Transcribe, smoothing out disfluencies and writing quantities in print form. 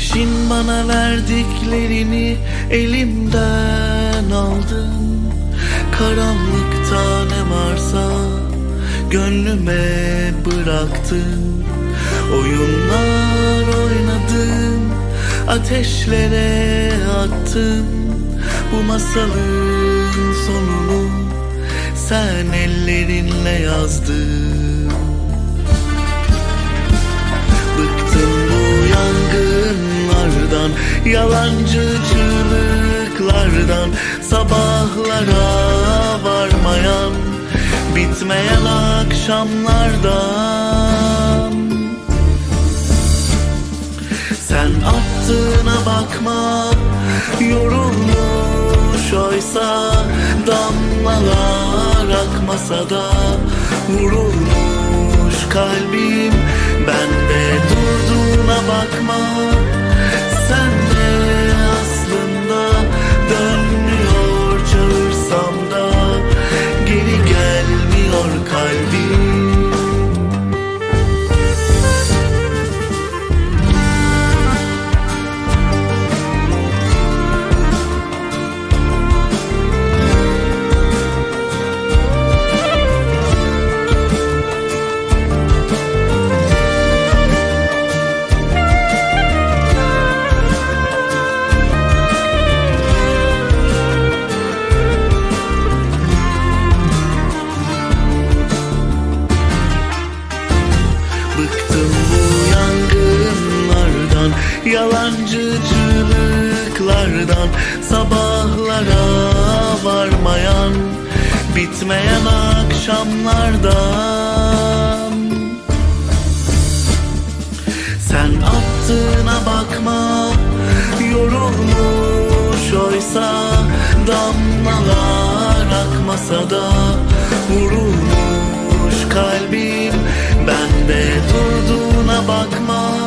Peşin bana verdiklerini elimden aldın. Karanlıkta ne varsa gönlüme bıraktın. Oyunlar oynadım, ateşlere attım. Bu masalın sonunu sen ellerinle yazdın. Bıktım bu yangınlardan, yalancıcılıklardan, sabahlara varmayan, bitmeyen akşamlardan. Sen attığına bakma, yorulmuş oysa, damlalar akmasa da vurulmuş kalbim. Ben de durduğuna bakma, sen de aslında dönmüyor, çağırsam da geri gelmiyor kalbim. Bıktım bu yangınlardan, yalancıcılıklardan, sabahlara varmayan, bitmeyen akşamlardan. Sen attığına bakma, yorulmuş oysa, damlalar akmasa da vurulmuş kalbim. Ben de durduğuna bakma,